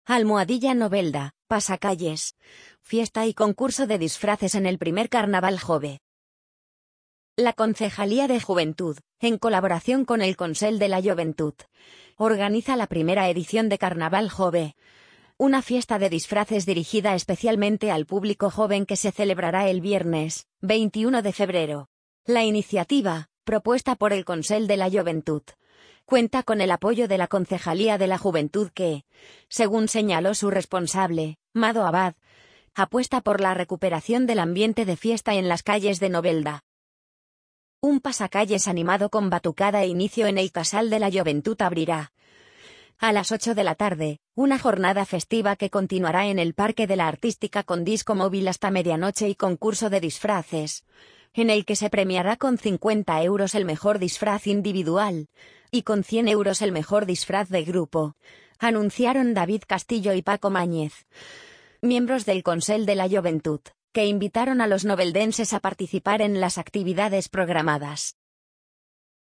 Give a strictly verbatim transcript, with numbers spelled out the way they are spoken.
Almohadilla Novelda, pasacalles. Fiesta y concurso de disfraces en el primer Carnaval Jove. La Concejalía de Juventud, en colaboración con el Consell de la Joventut, organiza la primera edición de Carnaval Jove, una fiesta de disfraces dirigida especialmente al público joven que se celebrará el viernes, veintiuno de febrero. La iniciativa, propuesta por el Consell de la Joventut, cuenta con el apoyo de la Concejalía de la Juventud que, según señaló su responsable, Mado Abad, apuesta por la recuperación del ambiente de fiesta en las calles de Novelda. Un pasacalles animado con batucada e inicio en el Casal de la Joventut abrirá a las ocho de la tarde, una jornada festiva que continuará en el Parque de la Artística con disco móvil hasta medianoche y concurso de disfraces, en el que se premiará con cincuenta euros el mejor disfraz individual y con cien euros el mejor disfraz de grupo, anunciaron David Castillo y Paco Mañez, miembros del Consell de la Joventut, que invitaron a los noveldenses a participar en las actividades programadas.